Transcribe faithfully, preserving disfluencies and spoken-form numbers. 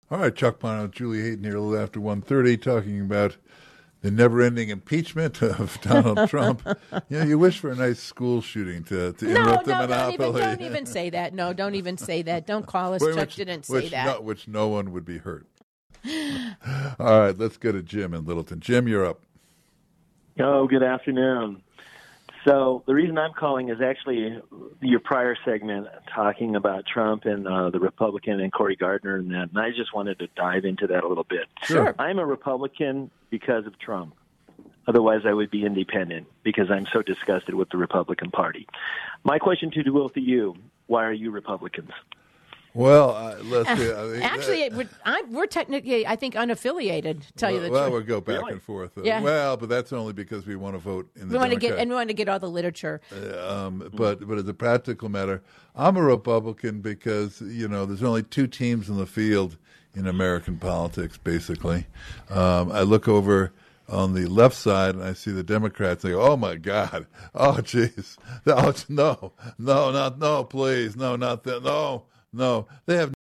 All right, Chuck Bono, Julie Hayden here a little after one thirty, talking about the never-ending impeachment of Donald Trump. You know, you wish for a nice school shooting to, to No, interrupt no, the don't even, monopoly. don't even say that. No, don't even say that. Don't call us. Which- Chuck didn't say which that. No, which no one would be hurt. All right, let's go to Jim in Littleton. Jim, you're up. Oh, good afternoon. So the reason I'm calling is actually your prior segment talking about Trump and uh, the Republican and Cory Gardner and that, and I just wanted to dive into that a little bit. Sure. I'm a Republican because of Trump. Otherwise, I would be independent because I'm so disgusted with the Republican Party. My question to both of you, why are you Republicans? Well, uh, let's see. I mean, Actually, it would, I, we're technically, I think, unaffiliated. To tell well, you the well, truth, we'll go back Really? and forth. Uh, Yeah. Well, but that's only because we want to vote in the we want to get Democrat- and we want to get all the literature. Um, but but as a practical matter, I'm a Republican because you know there's only two teams in the field in American politics. Basically, um, I look over on the left side and I see the Democrats. And I go, oh my God, oh jeez, oh, no, no, not no, please, no, not that, no, no. They have